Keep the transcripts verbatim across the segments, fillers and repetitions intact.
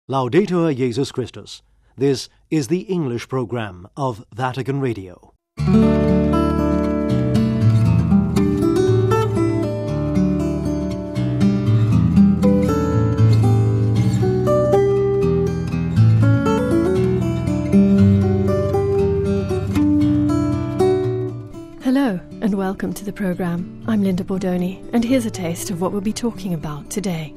Laudetur Jesus Christus. This is the English program of Vatican Radio. Hello and welcome to the program. I'm Linda Bordoni, and here's a taste of what we'll be talking about today.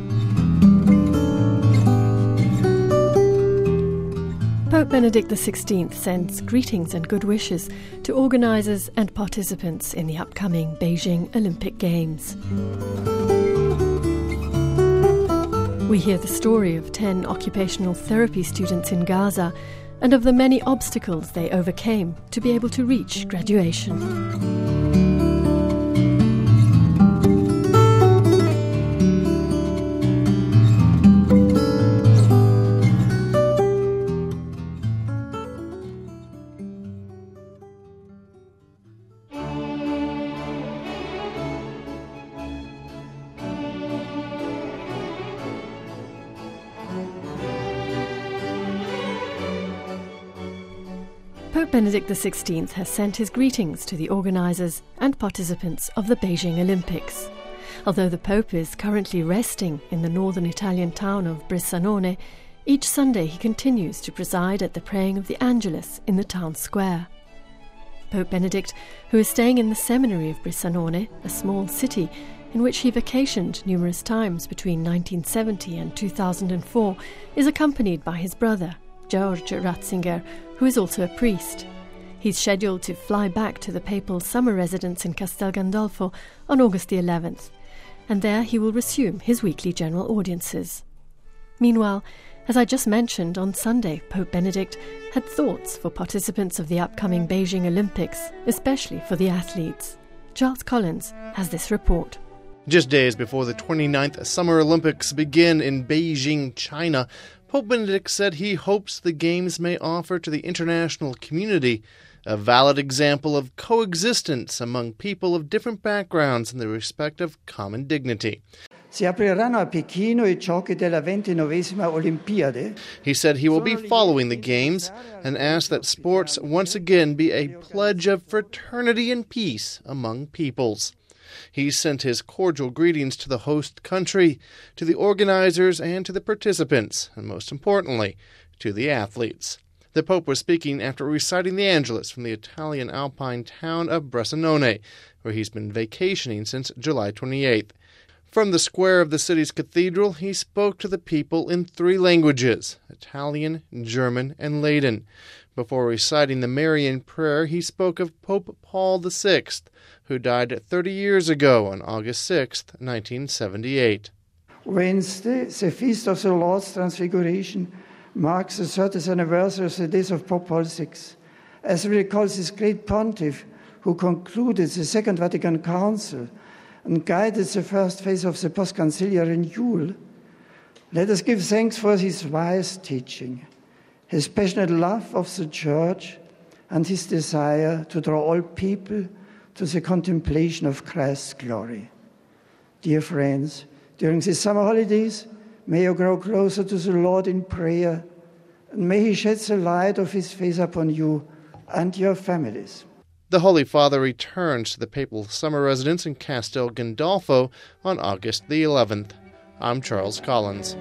Pope Benedict the sixteenth sends greetings and good wishes to organisers and participants in the upcoming Beijing Olympic Games. We hear the story of ten occupational therapy students in Gaza and of the many obstacles they overcame to be able to reach graduation. Pope Benedict the sixteenth has sent his greetings to the organisers and participants of the Beijing Olympics. Although the Pope is currently resting in the northern Italian town of Bressanone, each Sunday he continues to preside at the praying of the Angelus in the town square. Pope Benedict, who is staying in the seminary of Bressanone, a small city in which he vacationed numerous times between nineteen seventy and two thousand four, is accompanied by his brother, George Ratzinger, who is also a priest. He's scheduled to fly back to the papal summer residence in Castel Gandolfo on August the eleventh, and there he will resume his weekly general audiences. Meanwhile, as I just mentioned, on Sunday, Pope Benedict had thoughts for participants of the upcoming Beijing Olympics, especially for the athletes. Charles Collins has this report. Just days before the twenty-ninth Summer Olympics begin in Beijing, China, Pope Benedict said he hopes the Games may offer to the international community a valid example of coexistence among people of different backgrounds in the respect of common dignity. Si apriranno a Pechino I giochi della ventinovesima Olimpiade. He said he will be following the Games and asked that sports once again be a pledge of fraternity and peace among peoples. He sent his cordial greetings to the host country, to the organizers, and to the participants, and most importantly, to the athletes. The Pope was speaking after reciting the Angelus from the Italian alpine town of Bressanone, where he's been vacationing since July twenty-eighth. From the square of the city's cathedral, he spoke to the people in three languages, Italian, German, and Latin. Before reciting the Marian prayer, he spoke of Pope Paul the sixth, who died thirty years ago on August sixth, nineteen seventy-eight. Wednesday, the feast of the Lord's Transfiguration, marks the thirtieth anniversary of the death of Pope Paul the sixth. As we recall this great pontiff who concluded the Second Vatican Council and guided the first phase of the post-conciliar renewal, let us give thanks for his wise teaching, his passionate love of the Church, and his desire to draw all people to the contemplation of Christ's glory. Dear friends, during these summer holidays, may you grow closer to the Lord in prayer, and may he shed the light of his face upon you and your families. The Holy Father returns to the papal summer residence in Castel Gandolfo on August the eleventh. I'm Charles Collins.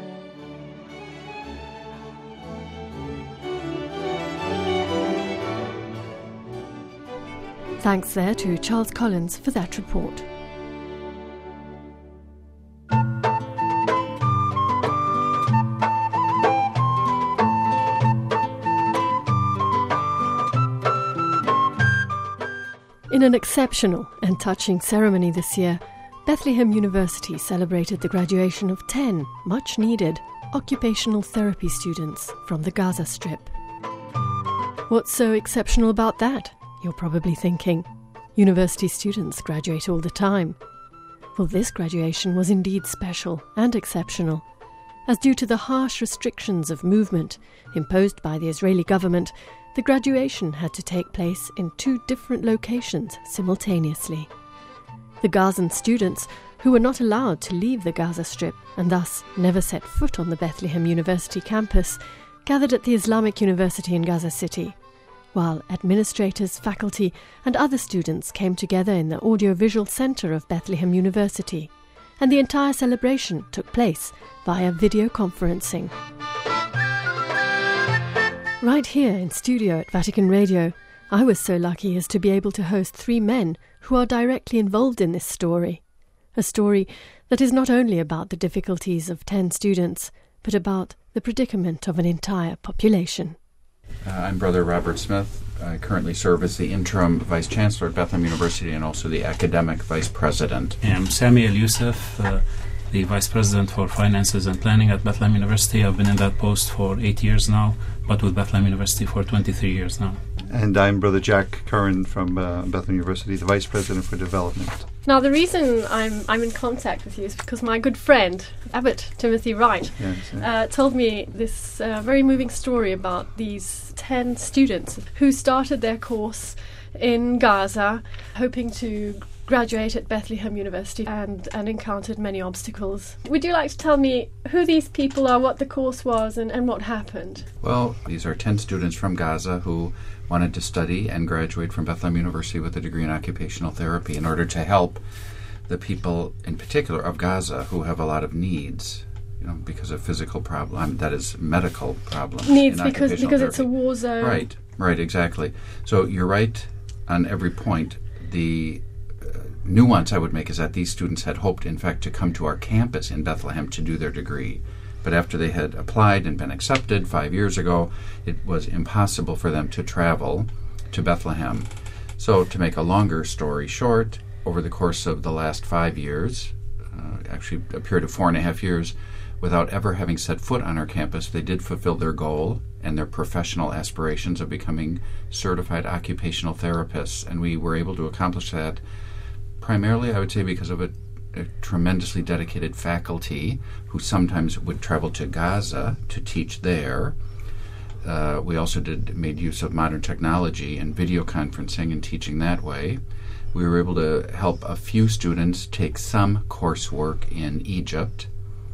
Thanks there to Charles Collins for that report. In an exceptional and touching ceremony this year, Bethlehem University celebrated the graduation of ten much-needed occupational therapy students from the Gaza Strip. What's so exceptional about that? You're probably thinking. University students graduate all the time. Well, this graduation was indeed special and exceptional, as due to the harsh restrictions of movement imposed by the Israeli government, the graduation had to take place in two different locations simultaneously. The Gazan students, who were not allowed to leave the Gaza Strip and thus never set foot on the Bethlehem University campus, gathered at the Islamic University in Gaza City, while administrators, faculty and other students came together in the audiovisual centre of Bethlehem University, and the entire celebration took place via video conferencing. Right here in studio at Vatican Radio, I was so lucky as to be able to host three men who are directly involved in this story. A story that is not only about the difficulties of ten students, but about the predicament of an entire population. Uh, I'm Brother Robert Smith. I currently serve as the interim Vice Chancellor at Bethlehem University and also the Academic Vice President. I'm Sami El-Youssef, uh, the Vice President for Finances and Planning at Bethlehem University. I've been in that post for eight years now, but with Bethlehem University for twenty-three years now. And I'm Brother Jack Curran from uh, Bethlehem University, the Vice President for Development. Now, the reason I'm I'm in contact with you is because my good friend, Abbot Timothy Wright, Yes, yeah. uh, told me this uh, very moving story about these ten students who started their course in Gaza, hoping to graduate at Bethlehem University and, and encountered many obstacles. Would you like to tell me who these people are, what the course was, and, and what happened? Well, these are ten students from Gaza who wanted to study and graduate from Bethlehem University with a degree in occupational therapy in order to help the people in particular of Gaza who have a lot of needs, you know, because of physical problems, that is medical problems. Needs in because occupational because it's a therapy. war zone. Right, right, exactly. So you're right on every point. The uh, nuance I would make is that these students had hoped, in fact, to come to our campus in Bethlehem to do their degree. But after they had applied and been accepted five years ago, it was impossible for them to travel to Bethlehem. So to make a longer story short, over the course of the last five years, uh, actually a period of four and a half years, without ever having set foot on our campus, they did fulfill their goal and their professional aspirations of becoming certified occupational therapists. And we were able to accomplish that primarily, I would say, because of a a tremendously dedicated faculty who sometimes would travel to Gaza to teach there. Uh, we also did made use of modern technology and video conferencing and teaching that way. We were able to help a few students take some coursework in Egypt.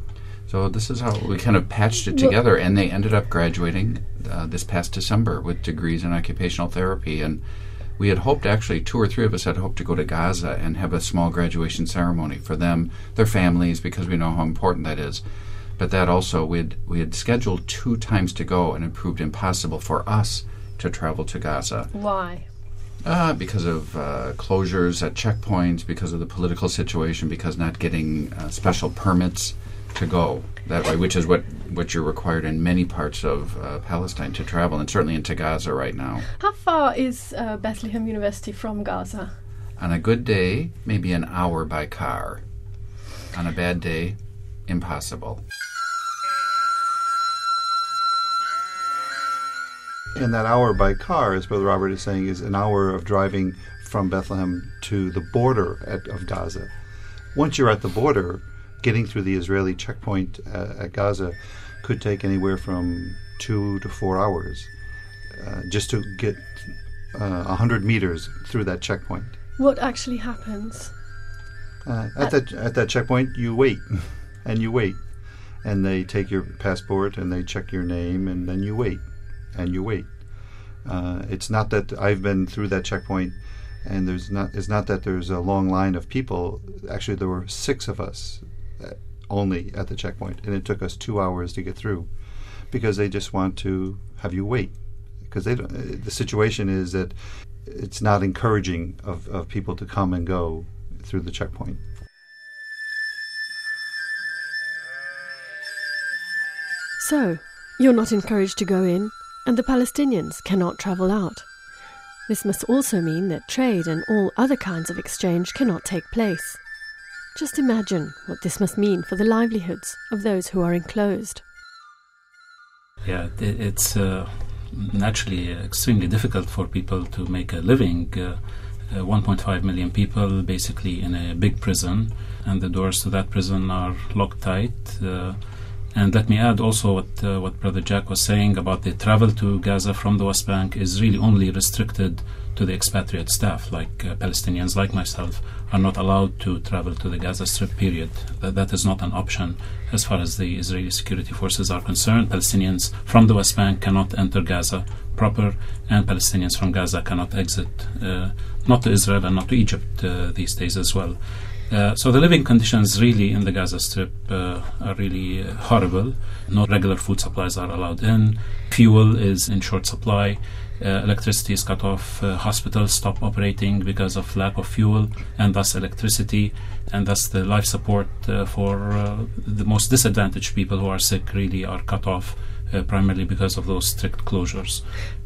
So this is how we kind of patched it together, and they ended up graduating uh, this past December with degrees in occupational therapy. And we had hoped, actually, two or three of us had hoped to go to Gaza and have a small graduation ceremony for them, their families, because we know how important that is. But that also, we had, we had scheduled two times to go, and it proved impossible for us to travel to Gaza. Why? Uh, because of uh, closures at checkpoints, because of the political situation, because not getting uh, special permits to go that way, which is what, what you're required in many parts of uh, Palestine to travel, and certainly into Gaza right now. How far is uh, Bethlehem University from Gaza? On a good day, maybe an hour by car. On a bad day, impossible. And that hour by car, as Brother Robert is saying, is an hour of driving from Bethlehem to the border at, of Gaza. Once you're at the border, getting through the Israeli checkpoint uh, at Gaza could take anywhere from two to four hours uh, just to get uh, one hundred meters through that checkpoint. What actually happens? Uh, at, that, at that checkpoint, you wait, and you wait. And they take your passport, and they check your name, and then you wait, and you wait. Uh, it's not that I've been through that checkpoint, and there's not. It's not that there's a long line of people. Actually, there were six of us only at the checkpoint, and it took us two hours to get through, because they just want to have you wait. Because they don't, the situation is that it's not encouraging of, of people to come and go through the checkpoint. So, you're not encouraged to go in, and the Palestinians cannot travel out. This must also mean that trade and all other kinds of exchange cannot take place. Just imagine what this must mean for the livelihoods of those who are enclosed. Yeah, it, it's uh, naturally extremely difficult for people to make a living. Uh, uh, one point five million people basically in a big prison, and the doors to that prison are locked tight. Uh, And let me add also what uh, what Brother Jack was saying about the travel to Gaza from the West Bank is really only restricted to the expatriate staff, like uh, Palestinians like myself are not allowed to travel to the Gaza Strip, period. That, that is not an option as far as the Israeli security forces are concerned. Palestinians from the West Bank cannot enter Gaza proper, and Palestinians from Gaza cannot exit, uh, not to Israel and not to Egypt uh, these days as well. Uh, so the living conditions really in the Gaza Strip uh, are really uh, horrible. No regular food supplies are allowed in. Fuel is in short supply. Uh, electricity is cut off. Uh, hospitals stop operating because of lack of fuel and thus electricity, and thus the life support uh, for uh, the most disadvantaged people who are sick really are cut off uh, primarily because of those strict closures.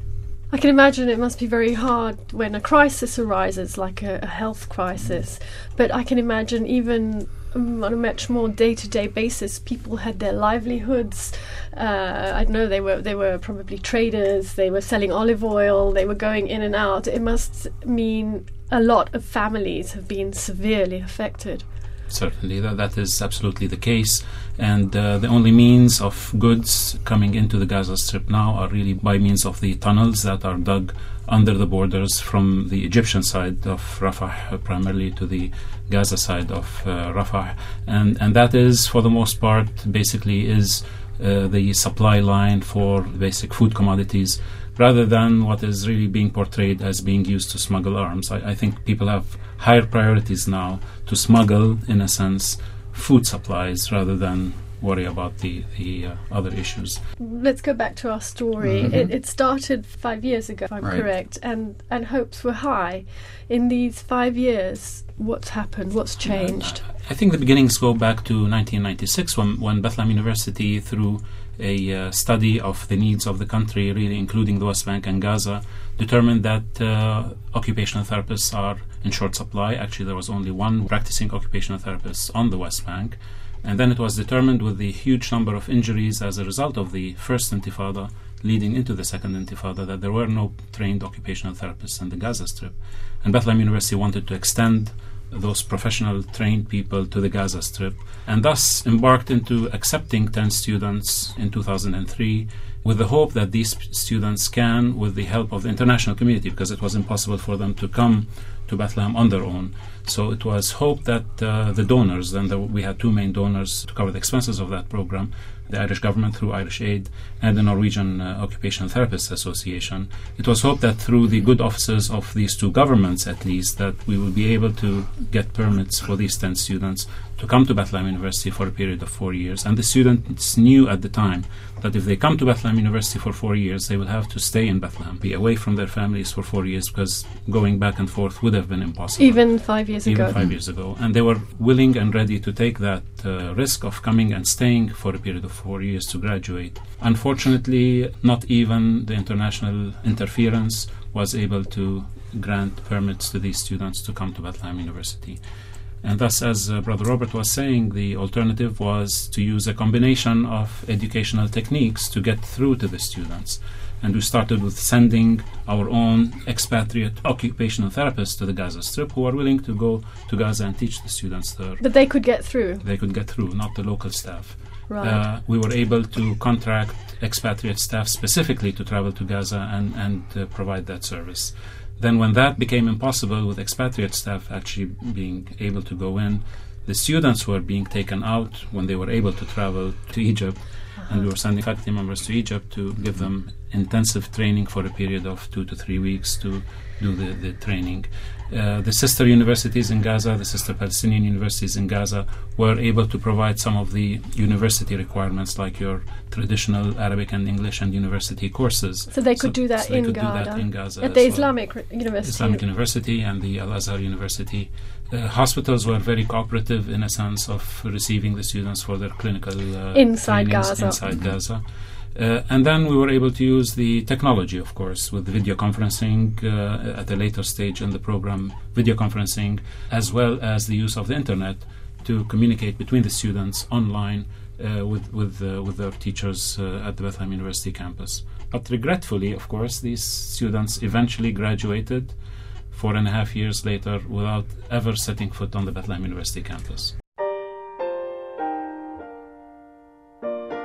I can imagine it must be very hard when a crisis arises, like a, a health crisis. But I can imagine even um, on a much more day-to-day basis, people had their livelihoods. Uh, I don't know, they were they were probably traders. They were selling olive oil. They were going in and out. It must mean a lot of families have been severely affected. Certainly, that, that is absolutely the case. And uh, the only means of goods coming into the Gaza Strip now are really by means of the tunnels that are dug under the borders from the Egyptian side of Rafah, uh, primarily to the Gaza side of uh, Rafah. And, and that is, for the most part, basically is uh, the supply line for basic food commodities, rather than what is really being portrayed as being used to smuggle arms. I, I think people have higher priorities now to smuggle, in a sense, food supplies rather than worry about the, the uh, other issues. Let's go back to our story. Mm-hmm. It, it started five years ago, if I'm right. correct, and, and hopes were high. In these five years, what's happened? What's changed? Uh, I think the beginnings go back to nineteen ninety-six when, when Bethlehem University, through a uh, study of the needs of the country, really including the West Bank and Gaza, determined that uh, occupational therapists are in short supply. Actually, there was only one practicing occupational therapist on the West Bank. And then it was determined, with the huge number of injuries as a result of the first intifada leading into the second intifada, that there were no trained occupational therapists in the Gaza Strip. And Bethlehem University wanted to extend those professional trained people to the Gaza Strip, and thus embarked into accepting ten students in two thousand three, with the hope that these students can, with the help of the international community, because it was impossible for them to come to Bethlehem on their own. So it was hoped that uh, the donors, and the, we had two main donors to cover the expenses of that program, the Irish government through Irish Aid and the Norwegian uh, Occupational Therapists Association. It was hoped that through the good offices of these two governments, at least, that we will be able to get permits for these ten students to come to Bethlehem University for a period of four years. And the students knew at the time that if they come to Bethlehem University for four years, they will have to stay in Bethlehem, be away from their families for four years, because going back and forth would have been impossible. Even five years Even ago. five years ago. And they were willing and ready to take that uh, risk of coming and staying for a period of four years to graduate. Unfortunately, not even the international interference was able to grant permits to these students to come to Bethlehem University. And thus, as uh, Brother Robert was saying, the alternative was to use a combination of educational techniques to get through to the students. And we started with sending our own expatriate occupational therapists to the Gaza Strip, who are willing to go to Gaza and teach the students there. But they could get through? They could get through, not the local staff. Right. Uh, we were able to contract expatriate staff specifically to travel to Gaza and, and uh, provide that service. Then when that became impossible, with expatriate staff actually being able to go in, the students were being taken out when they were able to travel to Egypt, uh-huh. and we were sending faculty members to Egypt to give them intensive training for a period of two to three weeks to do the, the training. Uh, the sister universities in Gaza, the sister Palestinian universities in Gaza, were able to provide some of the university requirements, like your traditional Arabic and English and university courses. So they could so, do that, so in, they could Gaza, do that in Gaza at the well. Islamic re- University. Islamic University and the Al-Azhar University. Uh, hospitals were very cooperative in a sense of receiving the students for their clinical uh, inside trainings Gaza. inside mm-hmm. Gaza. Uh, and then we were able to use the technology, of course, with video conferencing uh, at a later stage in the program, video conferencing, as well as the use of the internet to communicate between the students online uh, with with uh, with their teachers uh, at the Bethlehem University campus. But regretfully, of course, these students eventually graduated four and a half years later without ever setting foot on the Bethlehem University campus.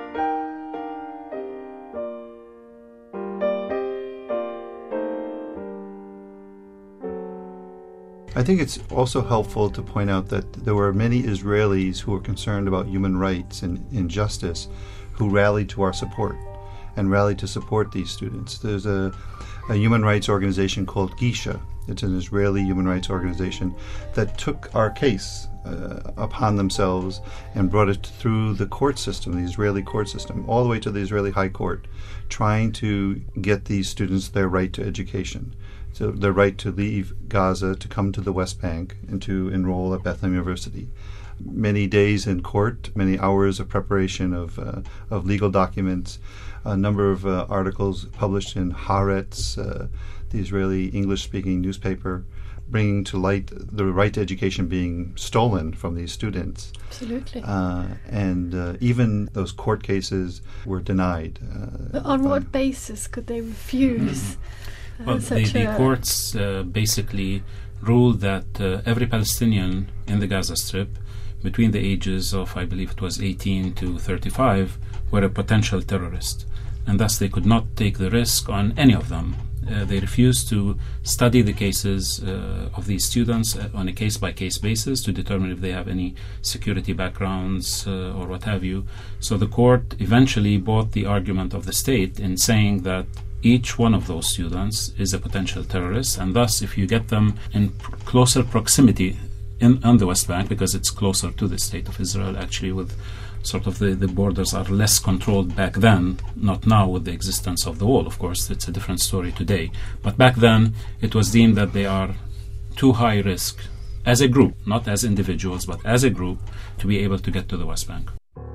I think it's also helpful to point out that there were many Israelis who were concerned about human rights and injustice who rallied to our support and rallied to support these students. There's a, a human rights organization called Gisha. It's an Israeli human rights organization that took our case uh, upon themselves and brought it through the court system, the Israeli court system, all the way to the Israeli High Court, trying to get these students their right to education, so their right to leave Gaza, to come to the West Bank, and to enroll at Bethlehem University. Many days in court, many hours of preparation of uh, of legal documents, a number of uh, articles published in Haaretz, uh, the Israeli English-speaking newspaper, bringing to light the right to education being stolen from these students. Absolutely. Uh, and uh, even those court cases were denied. Uh, but on what basis could they refuse? Mm. Well, the, the courts uh, basically ruled that uh, every Palestinian in the Gaza Strip between the ages of, I believe it was eighteen to thirty-five, were a potential terrorist. And thus they could not take the risk on any of them. Uh, they refused to study the cases uh, of these students uh, on a case-by-case basis to determine if they have any security backgrounds uh, or what have you. So the court eventually bought the argument of the state in saying that each one of those students is a potential terrorist, and thus if you get them in pr- closer proximity in on the West Bank, because it's closer to the state of Israel, actually, with sort of the, the borders are less controlled back then, not now with the existence of the wall, of course. It's a different story today. But back then, it was deemed that they are too high risk as a group, not as individuals, but as a group, to be able to get to the West Bank.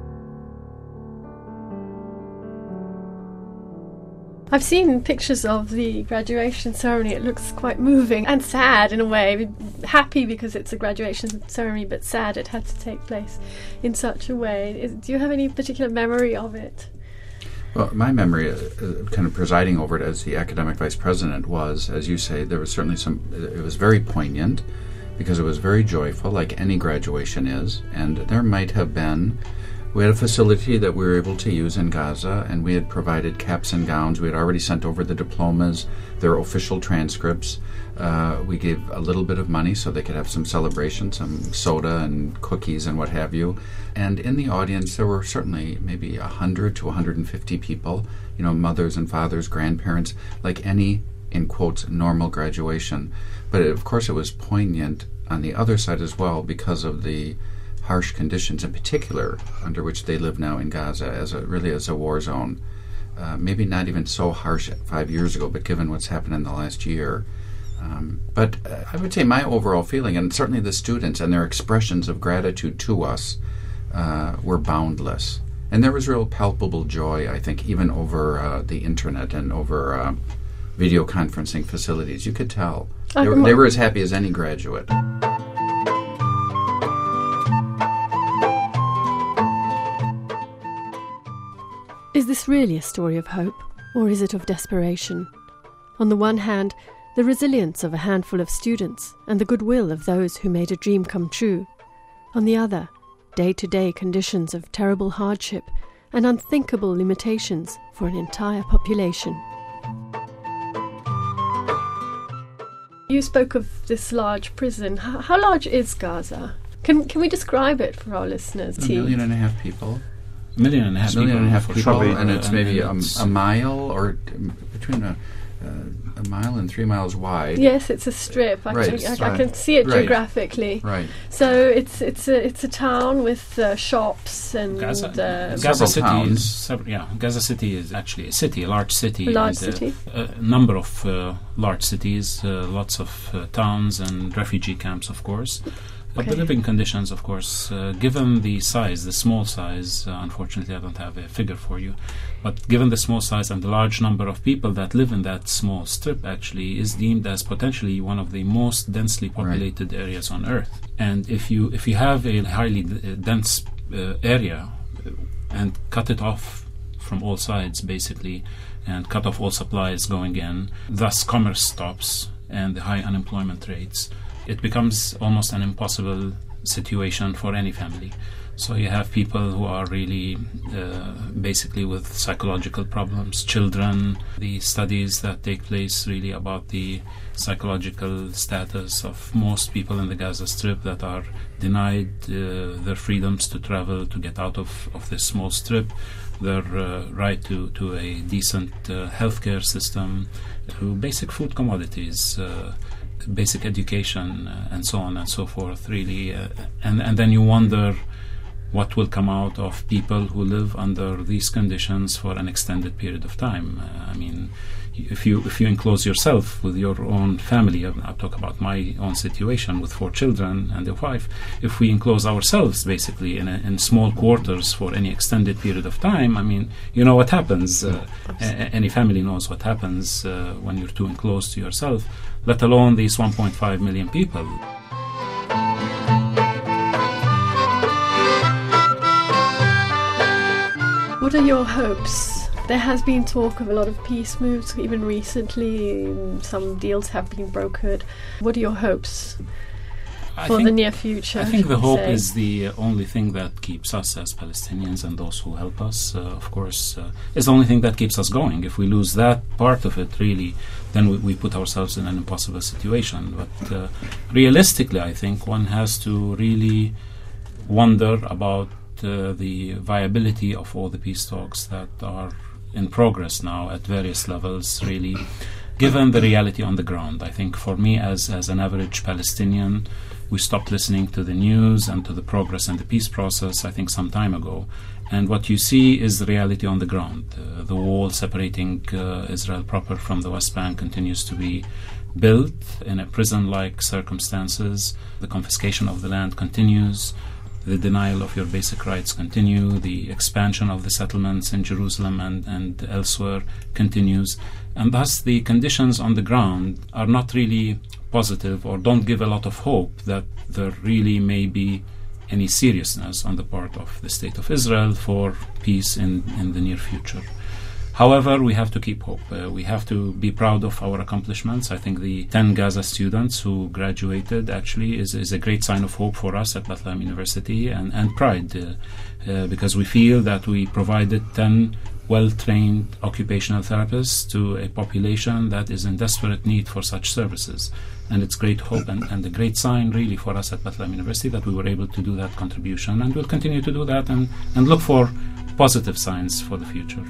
I've seen pictures of the graduation ceremony. It looks quite moving and sad in a way. Happy because it's a graduation ceremony, but sad it had to take place in such a way. Is, do you have any particular memory of it? Well, my memory, uh, kind of presiding over it as the academic vice president, was, as you say, there was certainly some, it was very poignant because it was very joyful, like any graduation is, and there might have been, we had a facility that we were able to use in Gaza, and we had provided caps and gowns. We had already sent over the diplomas, their official transcripts. Uh, we gave a little bit of money so they could have some celebration, some soda and cookies and what have you. And in the audience, there were certainly maybe one hundred to one hundred fifty people, you know, mothers and fathers, grandparents, like any, in quotes, normal graduation. But it, of course, it was poignant on the other side as well because of the harsh conditions in particular under which they live now in Gaza, as a really as a war zone. Uh, maybe not even so harsh five years ago, but given what's happened in the last year. Um, but uh, I would say my overall feeling, and certainly the students and their expressions of gratitude to us, uh, were boundless. And there was real palpable joy, I think, even over uh, the internet and over uh, video conferencing facilities. You could tell. They were, they were as happy as any graduate. Is this really a story of hope, or is it of desperation? On the one hand, the resilience of a handful of students and the goodwill of those who made a dream come true. On the other, day-to-day conditions of terrible hardship and unthinkable limitations for an entire population. You spoke of this large prison. How, how large is Gaza? Can can we describe it for our listeners? A million and a half people. A million and a half a million people. and a half people, Sure. and it's Uh, maybe and a, it's a mile or between a, uh, a mile and three miles wide. Yes, it's a strip. I, Right, can, I, right. I can see it Right. geographically. Right. So it's it's a it's a town with uh, shops and Gaza, uh, Gaza Several City towns. is sev- yeah. Gaza City is actually a city, a large city. A large and, uh, city. A number of uh, large cities, uh, lots of uh, towns and refugee camps, of course. But the Okay. living conditions, of course, uh, given the size, the small size, uh, unfortunately I don't have a figure for you, but given the small size and the large number of people that live in that small strip, actually, is deemed as potentially one of the most densely populated right. areas on Earth. And if you if you have a highly d- uh, dense uh, area uh, and cut it off from all sides, basically, and cut off all supplies going in, thus commerce stops and the high unemployment rates, it becomes almost an impossible situation for any family. So you have people who are really uh, basically with psychological problems, children. The studies that take place really about the psychological status of most people in the Gaza Strip that are denied uh, their freedoms to travel, to get out of, of this small strip, their uh, right to, to a decent uh, healthcare system, to basic food commodities, uh, basic education, uh, and so on and so forth, really. Uh, and, and then you wonder what will come out of people who live under these conditions for an extended period of time. Uh, I mean, if you if you enclose yourself with your own family, I'll talk about my own situation with four children and a wife, if we enclose ourselves basically in, a, in small quarters for any extended period of time, I mean, you know what happens. Uh, a, any family knows what happens uh, when you're too enclosed to yourself, let alone these one point five million people. What are your hopes? There has been talk of a lot of peace moves, even recently. Some deals have been brokered. What are your hopes I for think, the near future? I think the hope say? is the only thing that keeps us as Palestinians and those who help us, uh, of course, uh, is the only thing that keeps us going. If we lose that part of it, really, then we, we put ourselves in an impossible situation. But uh, realistically, I think one has to really wonder about uh, the viability of all the peace talks that are in progress now at various levels, really, given the reality on the ground. I think for me, as, as an average Palestinian, we stopped listening to the news and to the progress in the peace process, I think, some time ago. And what you see is the reality on the ground. Uh, the wall separating uh, Israel proper from the West Bank continues to be built in a prison-like circumstances. The confiscation of the land continues. The denial of your basic rights continue. The expansion of the settlements in Jerusalem and, and elsewhere continues. And thus the conditions on the ground are not really positive or don't give a lot of hope that there really may be any seriousness on the part of the State of Israel for peace in, in the near future. However, we have to keep hope. Uh, we have to be proud of our accomplishments. I think the ten Gaza students who graduated actually is, is a great sign of hope for us at Bethlehem University, and, and pride, uh, uh, because we feel that we provided ten well-trained occupational therapists to a population that is in desperate need for such services. And it's great hope and, and a great sign really for us at Bethlehem University that we were able to do that contribution, and we'll continue to do that and, and look for positive signs for the future.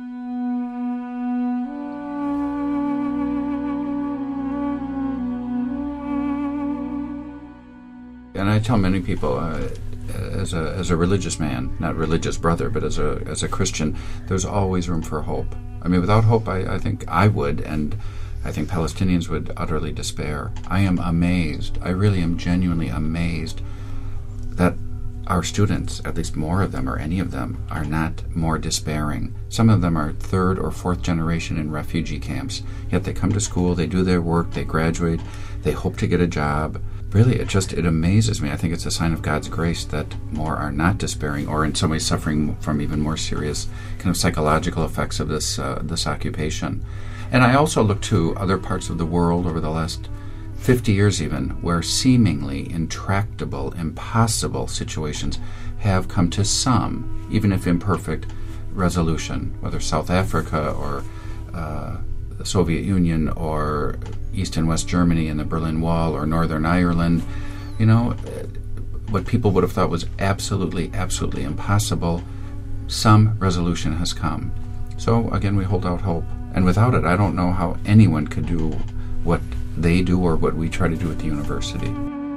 And I tell many people, uh, as a as a religious man, not religious brother, but as a as a Christian, there's always room for hope. I mean, without hope, I, I think I would, and I think Palestinians would utterly despair. I am amazed. I really am genuinely amazed that our students, at least more of them, or any of them, are not more despairing. Some of them are third or fourth generation in refugee camps, yet they come to school, they do their work, they graduate, they hope to get a job. Really, it just, it amazes me. I think it's a sign of God's grace that more are not despairing or in some ways suffering from even more serious kind of psychological effects of this uh, this occupation. And I also look to other parts of the world over the last fifty years even, where seemingly intractable, impossible situations have come to some, even if imperfect, resolution, whether South Africa or uh, the Soviet Union or East and West Germany and the Berlin Wall or Northern Ireland. You know, what people would have thought was absolutely, absolutely impossible, some resolution has come. So again, we hold out hope. And without it, I don't know how anyone could do what they do or what we try to do at the university.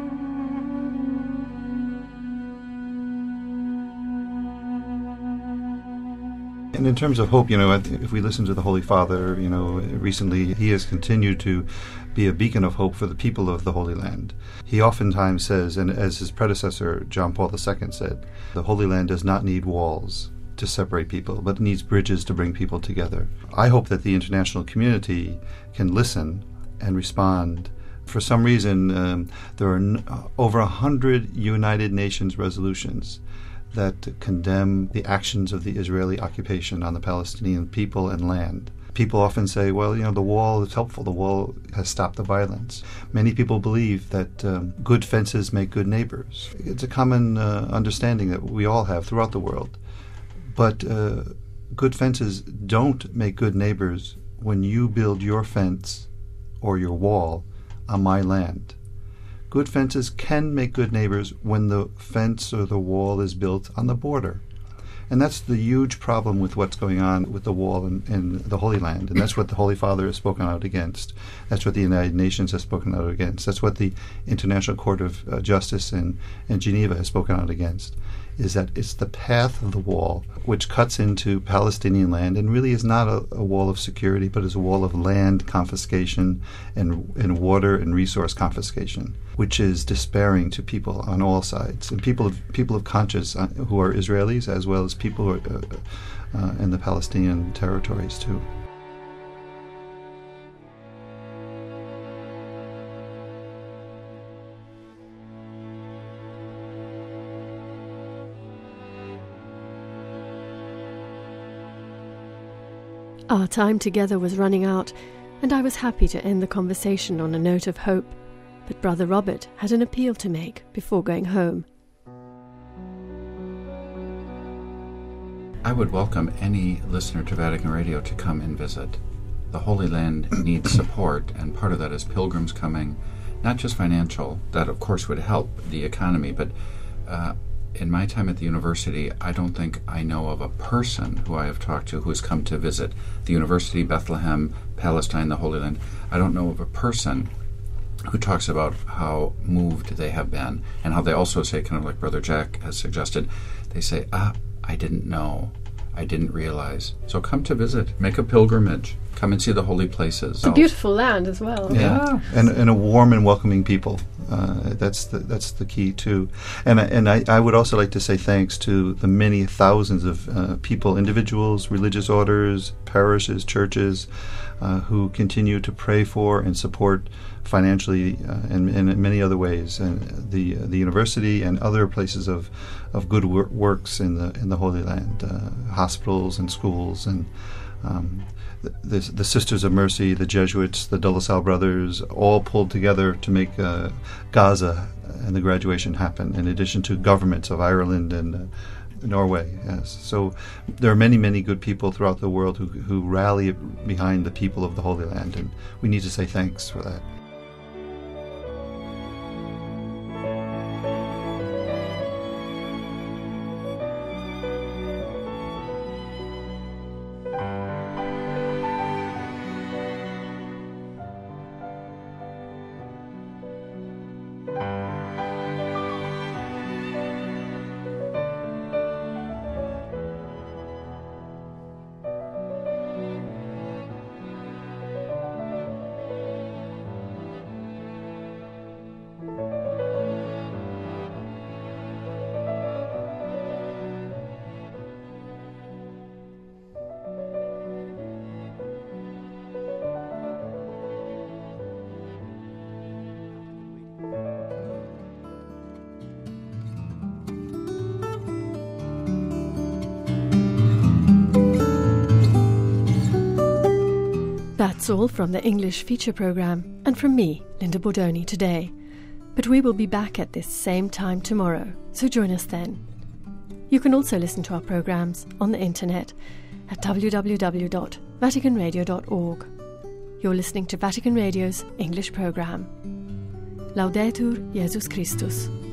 And in terms of hope, you know, if we listen to the Holy Father, you know, recently he has continued to be a beacon of hope for the people of the Holy Land. He oftentimes says, and as his predecessor John Paul the Second said, the Holy Land does not need walls to separate people, but it needs bridges to bring people together. I hope that the international community can listen and respond. For some reason, um, there are n- over a hundred United Nations resolutions that condemn the actions of the Israeli occupation on the Palestinian people and land. People often say, well, you know, the wall is helpful. The wall has stopped the violence. Many people believe that um, good fences make good neighbors. It's a common uh, understanding that we all have throughout the world. But uh, good fences don't make good neighbors when you build your fence or your wall on my land. Good fences can make good neighbors when the fence or the wall is built on the border. And that's the huge problem with what's going on with the wall in, in the Holy Land. And that's what the Holy Father has spoken out against. That's what the United Nations has spoken out against. That's what the International Court of uh, Justice in, in Geneva has spoken out against, is that it's the path of the wall which cuts into Palestinian land and really is not a, a wall of security, but is a wall of land confiscation and, and water and resource confiscation, which is despairing to people on all sides, and people of, people of conscience uh, who are Israelis, as well as people who are, uh, uh, in the Palestinian territories too. Our time together was running out, and I was happy to end the conversation on a note of hope. But Brother Robert had an appeal to make before going home. I would welcome any listener to Vatican Radio to come and visit. The Holy Land needs support, and part of that is pilgrims coming, not just financial. That, of course, would help the economy, but uh, in my time at the university, I don't think I know of a person who I have talked to who has come to visit the university, Bethlehem, Palestine, the Holy Land. I don't know of a person who talks about how moved they have been, and how they also say, kind of like Brother Jack has suggested, they say, ah, I didn't know, I didn't realize. So come to visit, make a pilgrimage, come and see the holy places. It's a beautiful land as well. Yeah, and, and a warm and welcoming people. Uh, that's the that's the key too. And and I, I would also like to say thanks to the many thousands of uh, people, individuals, religious orders, parishes, churches, uh, who continue to pray for and support financially uh, and, and in many other ways, and the uh, the university and other places of of good wor- works in the in the Holy Land, uh, hospitals and schools and. Um, The, the Sisters of Mercy, the Jesuits, the De La Salle Brothers, all pulled together to make uh, Gaza and the graduation happen, in addition to governments of Ireland and uh, Norway. Yes. So there are many, many good people throughout the world who, who rally behind the people of the Holy Land, and we need to say thanks for that. That's all from the English feature programme, and from me, Linda Bordoni, today. But we will be back at this same time tomorrow, so join us then. You can also listen to our programmes on the internet at w w w dot vatican radio dot org. You're listening to Vatican Radio's English programme. Laudetur Jesus Christus.